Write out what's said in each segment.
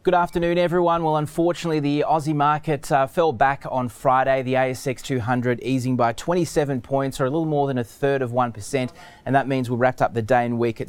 Good afternoon, everyone. Well, unfortunately, the Aussie market fell back on Friday. The ASX 200 easing by 27 points, or a little more than a third of 1%, and that means we wrapped up the day and week at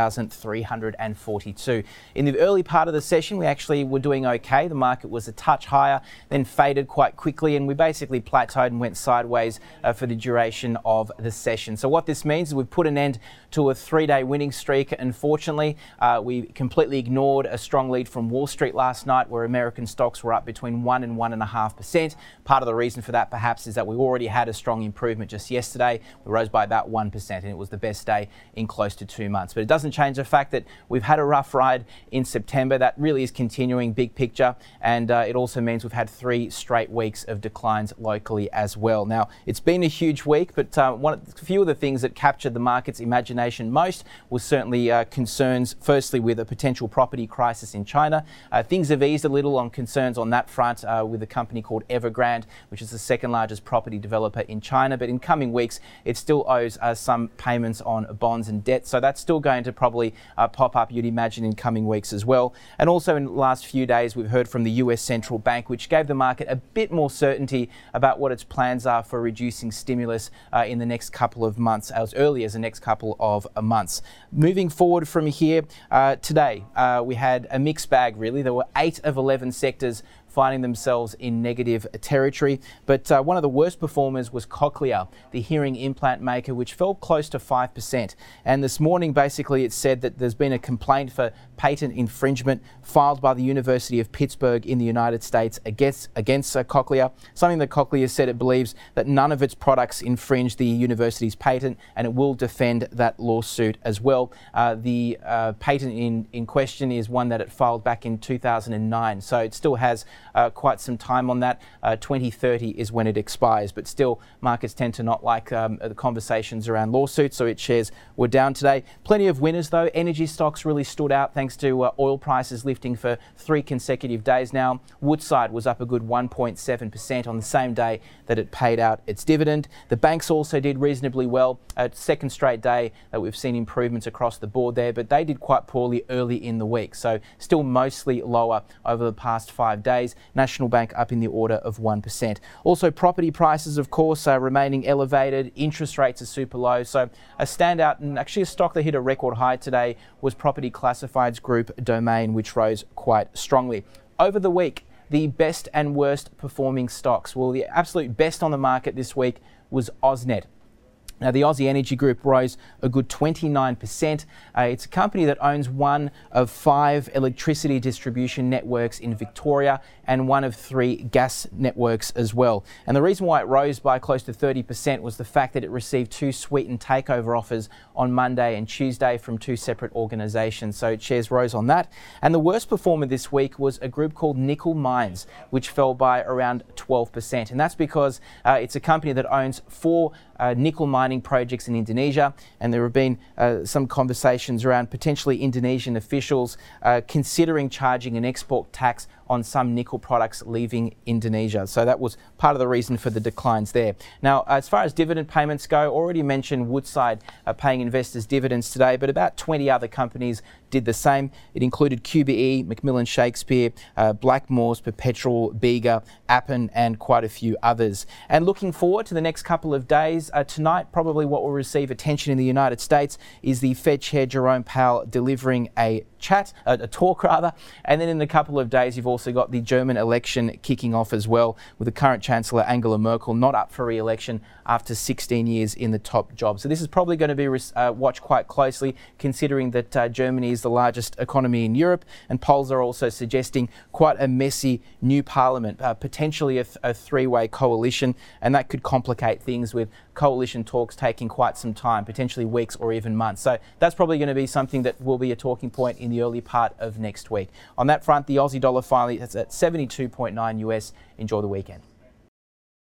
7,342. In the early part of the session, we actually were doing okay. The market was a touch higher, then faded quite quickly, and we basically plateaued and went sideways for the duration of the session. So what this means is we've put an end to a three-day winning streak. Unfortunately, we completely ignored a strong lead from Wall Street last night, where American stocks were up between 1 and 1.5%. Part of the reason for that perhaps is that we already had a strong improvement just yesterday. We rose by about 1%, and it was the best day in close to 2 months. But it doesn't change the fact that we've had a rough ride in September. That really is continuing big picture, and it also means we've had 3 straight weeks of declines locally as well. Now, it's been a huge week, but a few of the things that captured the market's imagination most was certainly concerns, firstly, with a potential property crisis in China. Things have eased a little on concerns on that front with a company called Evergrande, which is the second largest property developer in China. But in coming weeks, it still owes some payments on bonds and debt. So that's still going to probably pop up, you'd imagine, in coming weeks as well. And also in the last few days, we've heard from the US Central Bank, which gave the market a bit more certainty about what its plans are for reducing stimulus in the next couple of months, as early as the next couple of months. Moving forward from here, today we had a mixed bag, really. There were 8 of 11 sectors finding themselves in negative territory. But one of the worst performers was Cochlear, the hearing implant maker, which fell close to 5%. And this morning, basically, it said that there's been a complaint for patent infringement filed by the University of Pittsburgh in the United States against Cochlear, something that Cochlear said it believes that none of its products infringe the university's patent, and it will defend that lawsuit as well. The patent in question is one that it filed back in 2009, so it still has quite some time on that. 2030 is when it expires, but still markets tend to not like the conversations around lawsuits, so its shares were down today. Plenty of winners though. Energy stocks really stood out thanks to oil prices lifting for 3 consecutive days now. Woodside was up a good 1.7% on the same day that it paid out its dividend. The banks also did reasonably well. Second straight day that we've seen improvements across the board there, but they did quite poorly early in the week, so still mostly lower over the past 5 days. National Bank up in the order of 1%. Also, property prices, of course, are remaining elevated. Interest rates are super low. So a standout, and actually a stock that hit a record high today, was Property Classifieds Group Domain, which rose quite strongly. Over the week, the best and worst performing stocks. Well, the absolute best on the market this week was AusNet. Now, the Aussie Energy Group rose a good 29%. It's a company that owns one of 5 electricity distribution networks in Victoria and one of 3 gas networks as well. And the reason why it rose by close to 30% was the fact that it received 2 sweetened takeover offers on Monday and Tuesday from 2 separate organisations. So its shares rose on that. And the worst performer this week was a group called Nickel Mines, which fell by around 12%. And that's because it's a company that owns 4 nickel mining projects in Indonesia, and there have been some conversations around potentially Indonesian officials considering charging an export tax on some nickel products leaving Indonesia. So that was part of the reason for the declines there. Now, as far as dividend payments go, already mentioned Woodside paying investors dividends today, but about 20 other companies did the same. It included QBE, Macmillan Shakespeare, Blackmores, Perpetual, Bega, Appen, and quite a few others. And looking forward to the next couple of days, tonight probably what will receive attention in the United States is the Fed Chair Jerome Powell delivering a talk, and then in a couple of days you've also got the German election kicking off as well, with the current Chancellor Angela Merkel not up for re-election after 16 years in the top job. So this is probably going to be watched quite closely, considering that Germany is the largest economy in Europe, and polls are also suggesting quite a messy new parliament, potentially a 3-way coalition, and that could complicate things with coalition talks taking quite some time, potentially weeks or even months. So that's probably going to be something that will be a talking point in the early part of next week. On that front, the Aussie dollar finally is at 72.9 US. Enjoy the weekend.